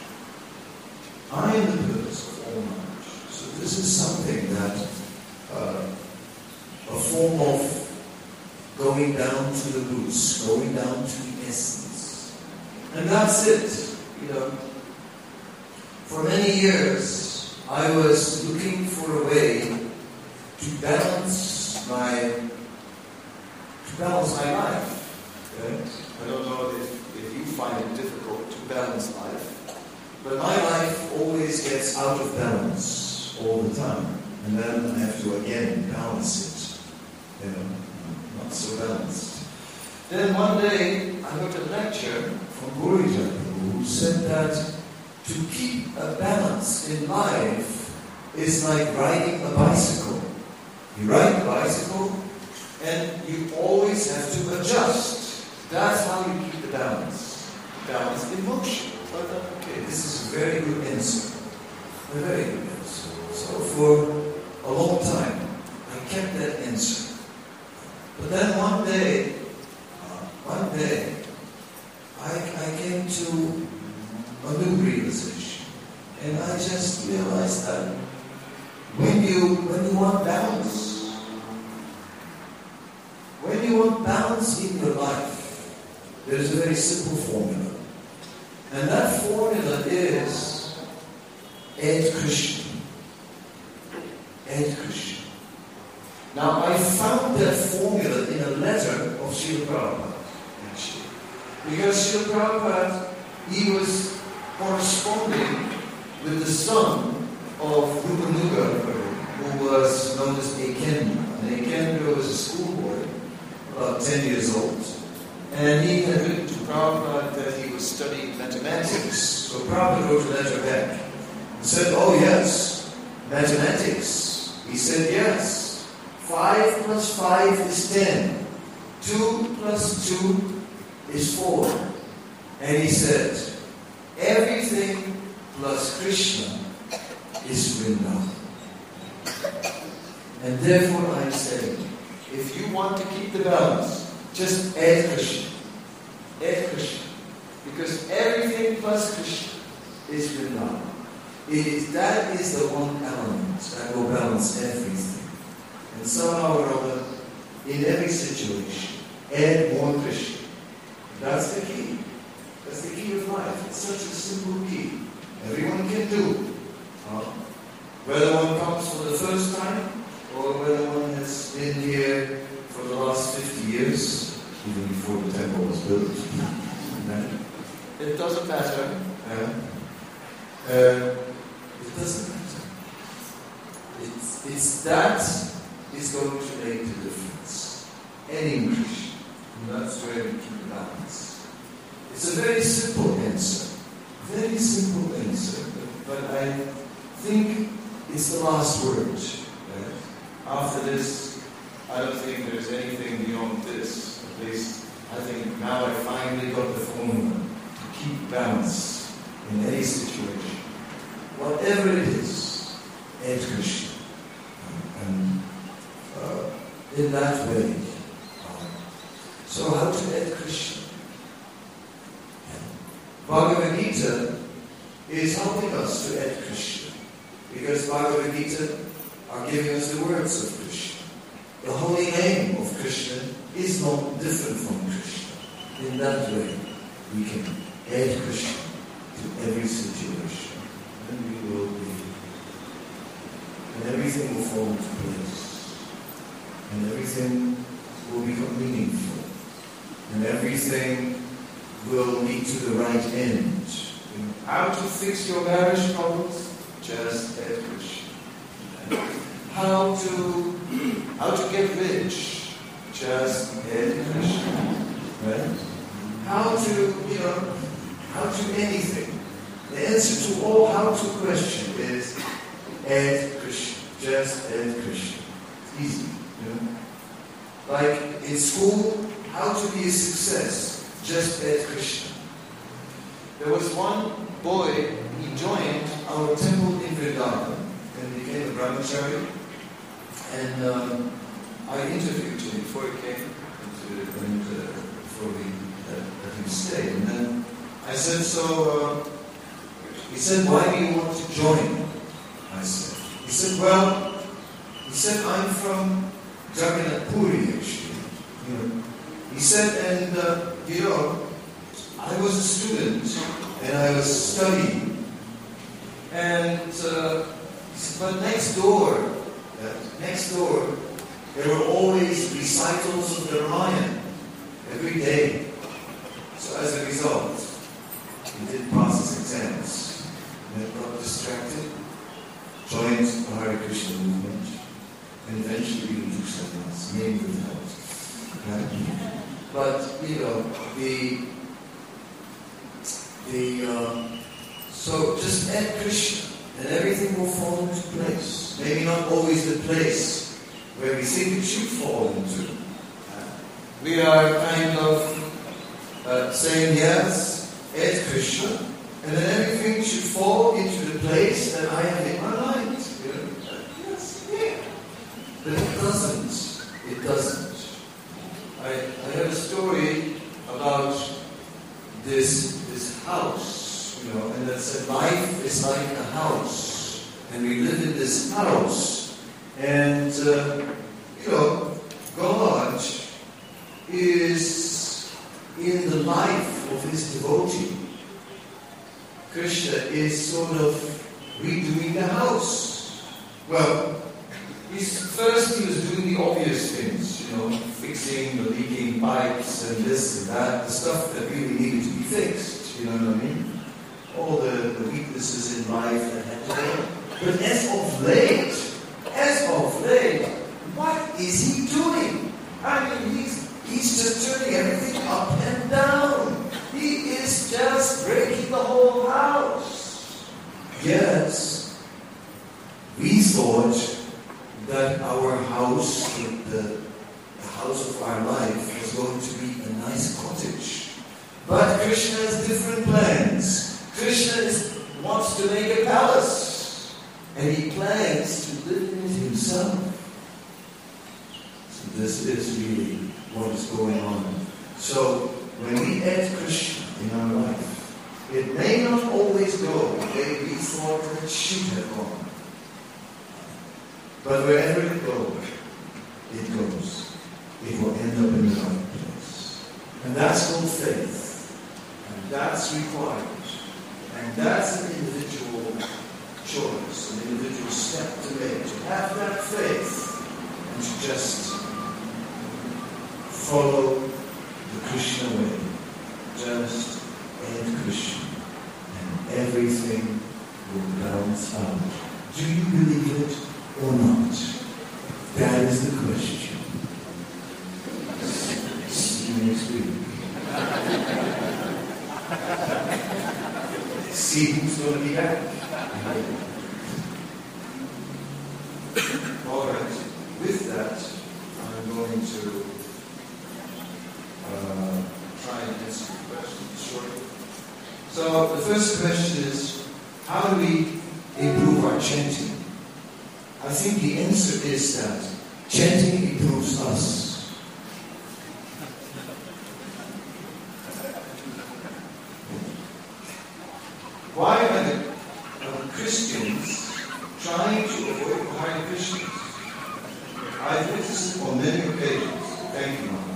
Speaker 1: I am the purpose of all knowledge. So this is something that, uh, a form of going down to the roots, going down to the essence. And that's it, you know. For many years, I was looking for a way to balance my, to balance my life. Right? I don't know if, if you find it difficult to balance life, but my life always gets out of balance all the time. And then I have to again balance it, you know. Not so balanced. Then one day I heard a lecture from Guruji who said that to keep a balance in life is like riding a bicycle. You ride a bicycle and you always have to adjust. That's how you keep the balance. Balance in motion. So I thought, okay, this is a very good answer. A very good answer. So for a long time I kept that answer. But then one day, uh, one day, I, I came to a new realization. And I just realized that when you, when you want balance, when you want balance in your life, there is a very simple formula. And that formula is add Krishna. Add Krishna. Now, I found that formula in a letter of Srila Prabhupada, actually. Because Srila Prabhupada, he was corresponding with the son of Rupanuga, who was known as Ekendra. And Ekendra was a schoolboy, about ten years old. And he had written to Prabhupada that he was studying mathematics. So Prabhupada wrote a letter back and said, oh yes, mathematics. He said, yes. Five plus five is ten. Two plus two is four. And he said, everything plus Krishna is Vrindavan. And therefore I'm saying, if you want to keep the balance, just add Krishna. Add Krishna. Because everything plus Krishna is Vrindavan. it is, that is the one element that will balance everything. And somehow or other, in every situation, add more Krishna. That's the key. That's the key of life. It's such a simple key. Everyone can do. Uh, whether one comes for the first time, or whether one has been here for the last fifty years, even before the temple was built. It doesn't matter. Uh, uh, it doesn't matter. It's, it's that is going to make the difference. Any English. That's where we keep balance. It's a very simple answer. Very simple answer. But, but I think it's the last word. Right? After this, I don't think there's anything beyond this. At least, I think now I finally got the formula to keep balance in any situation. Whatever it is, add Krishna. And uh, in that way. Uh, so how to add Krishna? Bhagavad Gita is helping us to add Krishna. Because Bhagavad Gita are giving us the words of Krishna. The holy name of Krishna is not different from Krishna. In that way, we can add Krishna to every situation. And we will be. And everything will fall into place. And everything will become meaningful. And everything will lead to the right end. You know, how to fix your marriage problems? Just add Krishna. How to how to get rich? Just add Krishna. Right? How to, you know, how to anything. The answer to all how-to question is add Krishna. Just add Krishna. It's easy, you know. Like in school, how to be a success? Just add Krishna. There was one boy, he joined our temple in Vrindavan and became a brahmachari. And um, I interviewed him before he came into, and, uh, before we uh, let him stay. And then I said, so, uh, he said, why do you want to join? I said, he said, well, he said, I'm from Jagannath Puri, actually. You know. He said, and, uh, you know, I was a student and I was studying. And, uh, but next door, uh, next door, there were always recitals of the Ramayana every day. So as a result, he didn't pass his exams. And he got distracted, joined the Hare Krishna movement, and eventually we took something else, maybe with help. Right? But, you know, the, the, uh, so just add Krishna and everything will fall into place. Maybe not always the place where we think it should fall into. Uh, we are kind of uh, saying yes, add Krishna, and then everything should fall into the place that I have in my mind. You know? uh, yes, yeah. But it doesn't. It doesn't. I, I have a story about this this house, you know, and that said life is like a house, and we live in this house, and uh, you know, God is in the life of His devotee. Krishna is sort of redoing the house. Well, he's, first he was doing the obvious things, you know, fixing the leaking pipes and this and that, the stuff that really needed to be fixed, you know what I mean? All the, the weaknesses in life that had to go. But as of late, as of late, what is he doing? I mean, he's, he's just turning everything up and down. He is just breaking the whole house. Yes, we thought that our house, the, the, the house of our life, was going to be a nice cottage. But Krishna has different plans. Krishna is, wants to make a palace. And he plans to live in it himself. So this is really what is going on. So when we add Krishna in our life, It may not always go the way we thought it should have gone. But wherever it goes, it goes. It will end up in the right place. And that's called faith. And that's required. And that's an individual choice, an individual step to make. To have that faith and to just follow the Krishna way. Just end Krishna. And everything will balance out. Do you believe it or not? That is the question. See you next week. See who's going to be back. All right. With that, I'm going to uh, try and answer the question shortly. So the first question is, how do we improve our chanting? I think the answer is that chanting improves us. Why are the uh, Christians trying to avoid Hare Krishnas? I've witnessed it on many occasions. Thank you, Maharaj.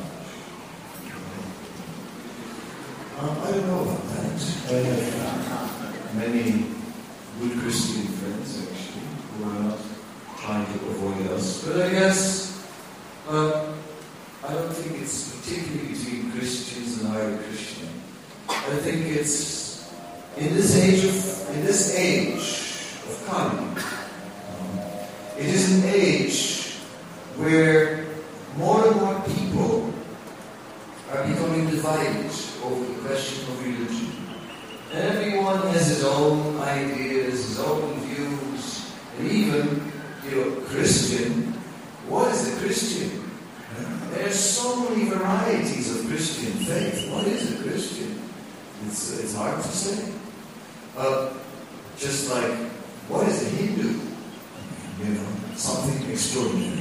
Speaker 1: Um, I don't know about that. I have many good Christian friends, actually, who are not trying to avoid us. But I guess uh, I don't think it's particularly between Christians and Hare Krishna. I think it's in this age of in this age of Kali. Um, it is an age where more and more people are becoming divided over the question of religion. And everyone has his own ideas, his own views, and even, you know, Christian. What is a Christian? There are so many varieties of Christian faith. What is a Christian? It's, it's hard to say. Uh, just like, what is a Hindu? You know, something extraordinary.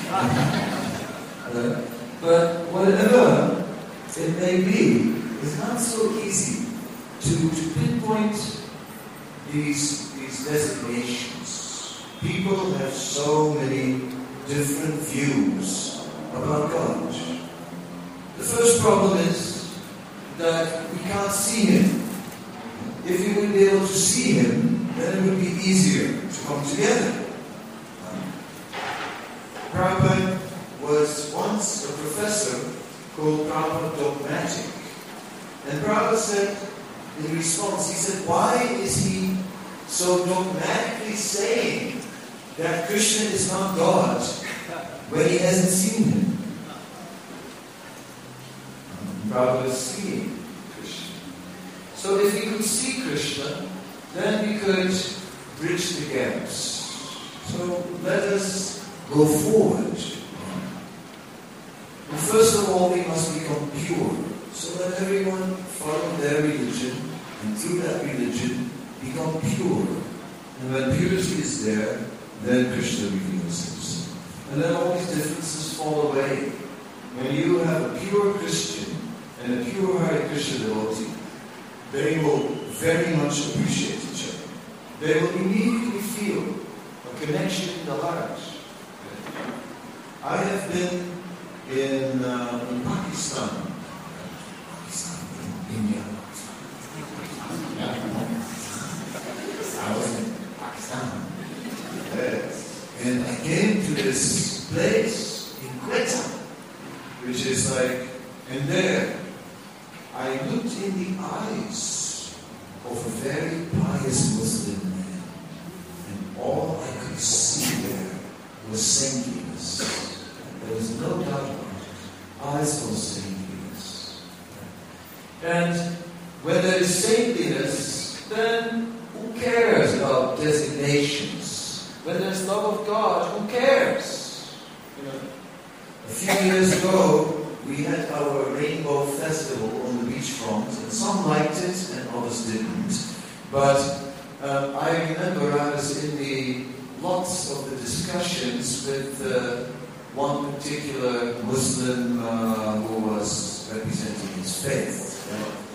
Speaker 1: uh, but whatever it may be, it's not so easy to, to pinpoint these, these designations. People have so many different views about God. The first problem is that we can't see Him. If we would be able to see Him, then it would be easier to come together. Prabhupada was once a professor called Prabhupada Dogmatic. And Prabhupada said, in response, he said, why is he so dogmatically saying that Krishna is not God when he hasn't seen Him? Prabhupada is seeing. So if we could see Krishna, then we could bridge the gaps. So let us go forward. And first of all, we must become pure, so that everyone follow their religion, and through that religion, become pure. And when purity is there, then Krishna reveals Himself. And then all these differences fall away. When you have a pure Christian and a pure Hare Krishna devotee, they will very much appreciate each other. They will immediately feel a connection in the heart. I have been in, uh, in Pakistan. Pakistan, India. I was in Pakistan. Yes. And I came to this place in Quetta, which is like, and there, I looked in the eyes of a very pious Muslim man, and all I could see there was saintliness. There was no doubt about it. Eyes full of saintliness. And when there is saintliness, then who cares about designations? When there's love of God, who cares? You know, a few years ago, we had our Rainbow Festival on the beachfront, and some liked it and others didn't. But uh, I remember I was in the lots of the discussions with uh, one particular Muslim uh, who was representing his faith. Right?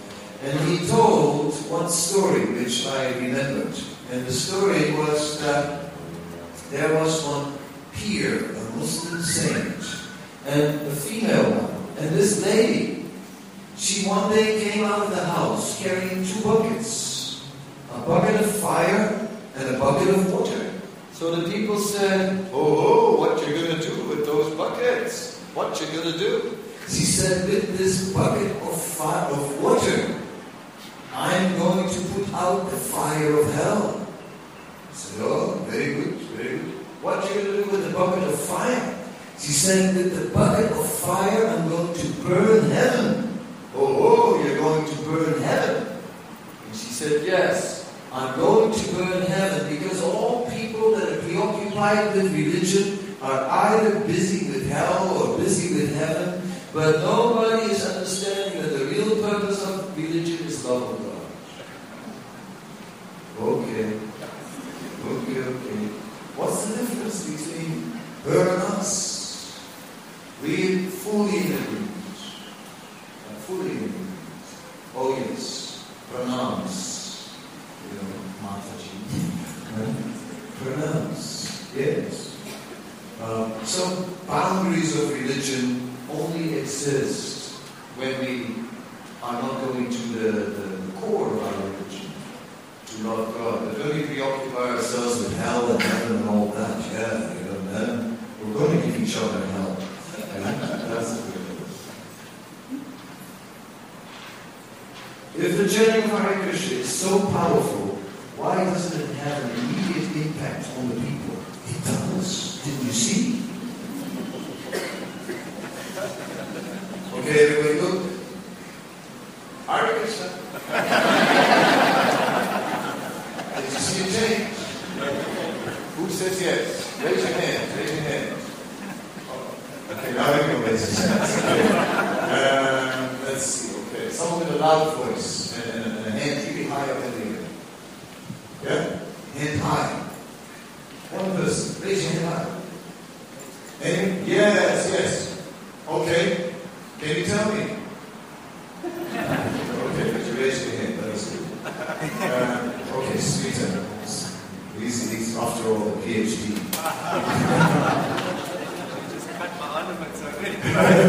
Speaker 1: And he told one story which I remembered. And the story was that there was one peer, a Muslim saint, and a female one. And this lady, she one day came out of the house carrying two buckets. A bucket of fire and a bucket of water. So the people said, "Oh, oh, what you going to do with those buckets? What you going to do?" She said, "With this bucket of fire, of water, I'm going to put out the fire of hell." I said, "Oh, very good, very good. What are you going to do with the bucket of fire?" She said, "With the bucket of fire, I'm going to burn heaven." "Oh, oh, you're going to burn heaven?" And she said, "Yes, I'm going to burn heaven because all people that are preoccupied with religion are either busy with hell or busy with heaven, but nobody is understanding that the real purpose of religion is love of God." Okay. Okay, okay. What's the difference between her and us? We fully in agreement. Fully in agreement. Oh yes. Pronounce. You know, Mataji. Pronounce. Yes. Um, some boundaries of religion only exist when we are not going to the, the core of our religion, to love God. But when we preoccupy ourselves with hell and heaven and all that, yeah, you know, then we're going to give each other hell. Yeah? That's the difference. If the chanting of Hare Krishna is so powerful, why doesn't it have an immediate impact on the people? It does. Didn't you see? Okay, everybody look. Hare Krishna. Did you see a change? Who says yes? Raise your hand. Raise your hand. Okay, now everyone raises his hands. Okay. Um, let's see. Okay, someone with a loud voice and, and, and a hand really high up in the air. Yeah? Hand high. One person. Raise your hand high. And yes, yes. Okay. Can you tell me? Okay, but you raise your hand. That is good. Uh, okay, sweeter. He's, he's after all a PhD.
Speaker 2: Just cut my ornaments already.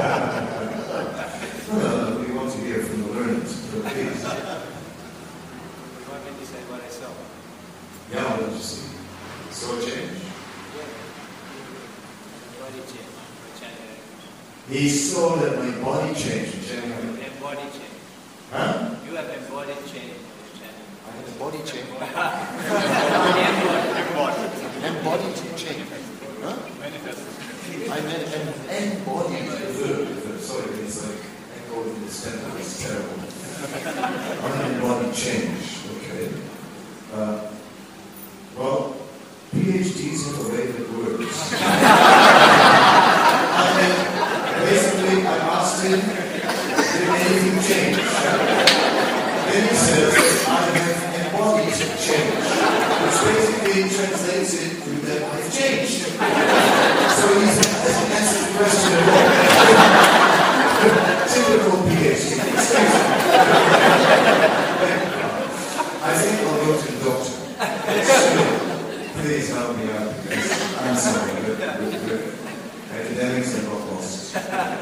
Speaker 1: Well, we want to hear from the learned, so please.
Speaker 2: You want me to say what I saw?
Speaker 1: Yeah, let's just see. So a change.
Speaker 2: Body change.
Speaker 1: He saw that my body changed. January.
Speaker 2: Embodied change.
Speaker 1: Huh?
Speaker 2: You have embodied change.
Speaker 3: I have a body change.
Speaker 2: Embodied.
Speaker 3: Embodied change. Huh?
Speaker 2: Manifest.
Speaker 3: I meant em-
Speaker 1: Embodied. The verb. Sorry, it's like echoed in this temple. It's terrible. Unembodied change. Okay. Uh, well, PhDs have a way that works. I mean, basically, I asked him, did anything change? Then he says, I have embodied change, which basically translates it to that I've changed. So he hasn't answered the question at all. Typical PhD. Excuse me. I think I'll go to the doctor. Please help me out, because I'm sorry. But, but, but academics are not lost.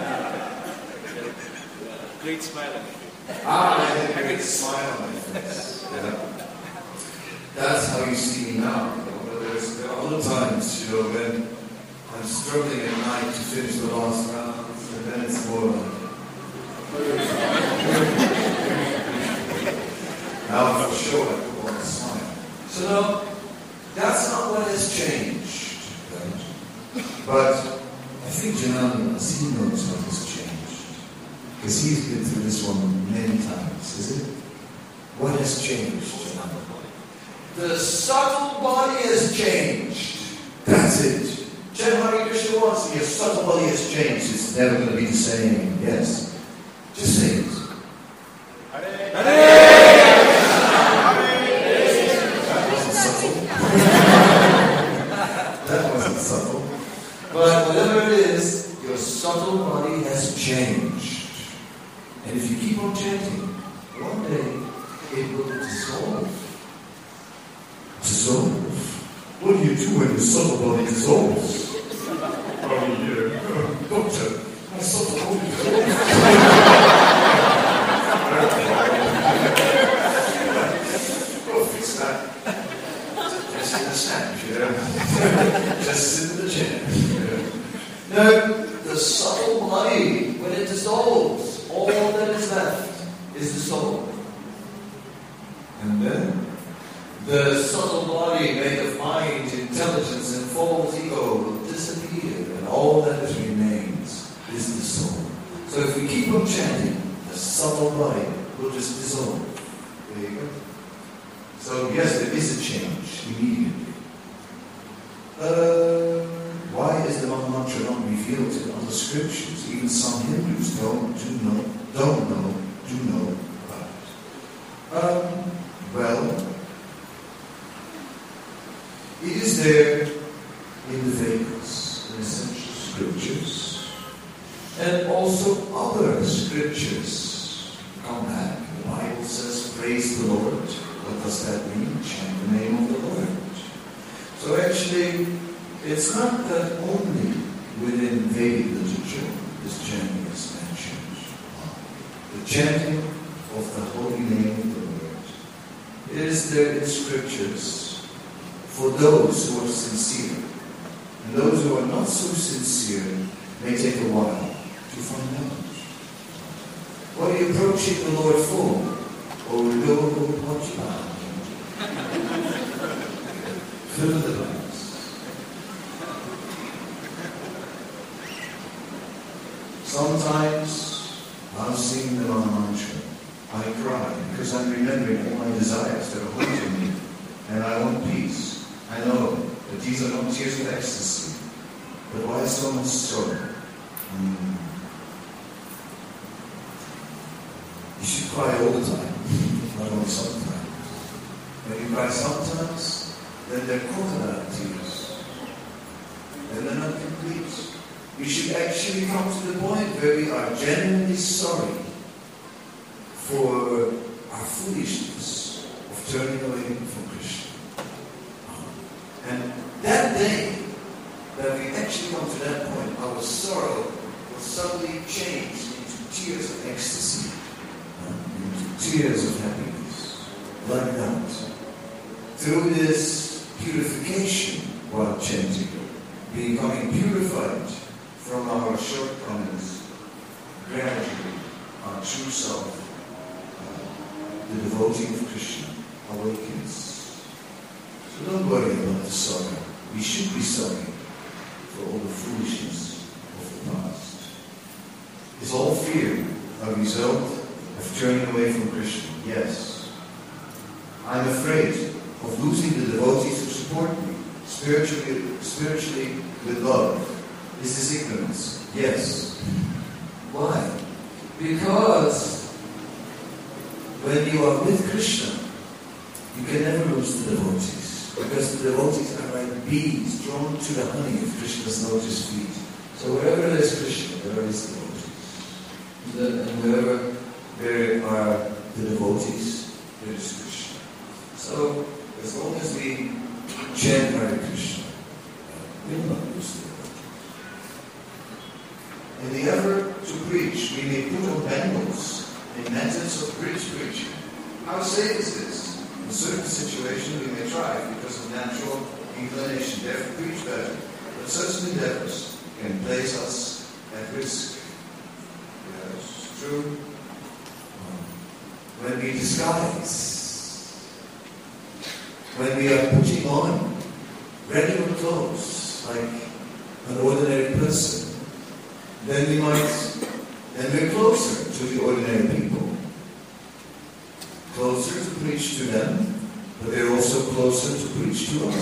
Speaker 2: Great smile.
Speaker 1: Ah, I had a great smile on my face. Yeah. That's how you see me now. You know, but there's, there are other times, you know, when I'm struggling at night to finish the last round, and then it's more like. Now for sure I put on a smile. So now, that's not what has changed. Right? But I think Janandas, he knows what has changed. Because he's been through this one many times, is it? What has changed, Janandas? The subtle body has changed. That's it. Chant Hare Krishna once, your subtle body has changed. It's never going to be the same. Yes. Just say it.
Speaker 2: Hare
Speaker 1: That wasn't subtle. That wasn't subtle. But whatever it is, your subtle body has changed. And if you keep on chanting, one dissolve. Dissolve? What do you do when your subtle body dissolves? Oh, yeah. Doctor, my subtle body dissolves. Well, fix that. Just in the stand, you know. Just sit in the chair. No, the subtle body, when it dissolves, all that is left is the soul. And then the subtle body made of mind, intelligence, and false ego will disappear, and all that remains is the soul. So if we keep on chanting, the subtle body will just dissolve. There you go. So yes, there is a change immediately. Uh, why is the mantra not revealed in other scriptures? Even some Hindus don't do know, don't know, do know about it. Um, well, it is there in the Vedas, in essential scriptures, and also other scriptures come back. The Bible says, praise the Lord. What does that mean? Chant the name of the Lord. So actually, it's not that only within Vedic literature this chanting is mentioned. The chanting of the holy name of the Lord is there in scriptures for those who are sincere. And those who are not so sincere may take a while to find out. What are you approaching the Lord for? Or no, what you are? Fill in the blanks. Sometimes I'll sing the mantra. I cry because I'm remembering all my desires that are haunting me, and I want peace. I know that these are not tears of ecstasy, but why so much sorrow? Mm. You should cry all the time, not only sometimes. When you cry sometimes, then they're crocodile tears, and they're not complete. We should actually come to the point where we are genuinely sorry for our foolishness of turning away from Krishna. And that day that we actually come to that point, our sorrow will suddenly change into tears of ecstasy, into tears of happiness, like that. Through this purification while chanting, becoming purified from our shortcomings, gradually our true self, uh, the devotee of Krishna, awakens. So don't worry about the sorrow. We should be sorry for all the foolishness of the past. Is all fear a result of turning away from Krishna? Yes. I'm afraid of losing the devotees who support me spiritually, spiritually with love. Is this ignorance? Yes. Why? Because when you are with Krishna, you can never lose the devotees. Because the devotees are like bees drawn to the honey of Krishna's lotus feet. So wherever there is Krishna, there is devotees. And wherever there are the devotees, there is Krishna. So as long as we chant Hare Krishna, we will not lose the devotees. In the effort to preach, we may put on bangles in methods of bridge preaching. How safe is this? In certain situations we may try because of natural inclination, therefore preach better. But such endeavors can place us at risk. Yes, it's true. When we disguise, when we are putting on regular clothes like an ordinary person, then we might, then we're closer to the ordinary people. Closer to preach to them, but they're also closer to preach to us.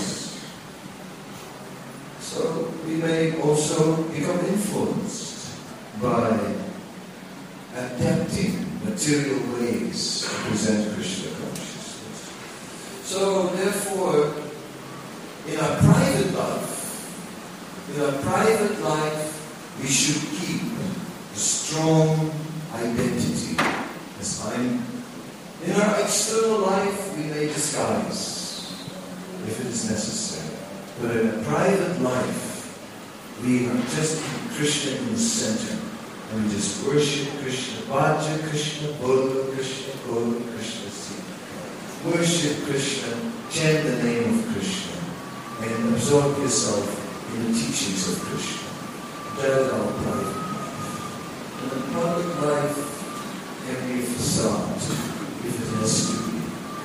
Speaker 1: So we may also become influenced by adapting material ways to present Krishna consciousness. So therefore, in our private life, in our private life, we should keep a strong identity as I'm. In our external life, we may disguise if it is necessary. But in a private life, we are just Krishna in the center. And we just worship Krishna. Bhaja Krishna, Bolo Krishna, Golo Krishna, Sita. Worship Krishna, chant the name of Krishna, and absorb yourself in the teachings of Krishna. That is our private life. And the public life can be a facade, if it has to be.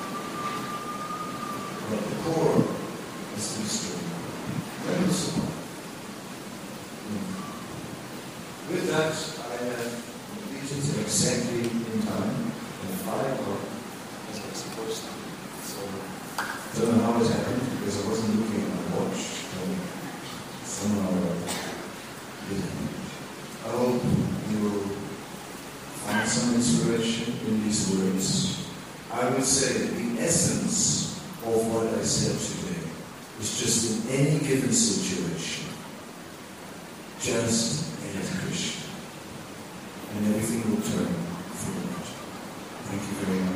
Speaker 1: But the core has to be strong. That is the point. With that, I have completed exactly in time, at five o'clock, as I was supposed to. So, I don't know how it happened, because I wasn't looking at my watch. So somehow it happened. I hope you will find some inspiration in these words. I would say the essence of what I said today is just in any given situation, just as Krishna, and everything will turn forward. Thank you very much.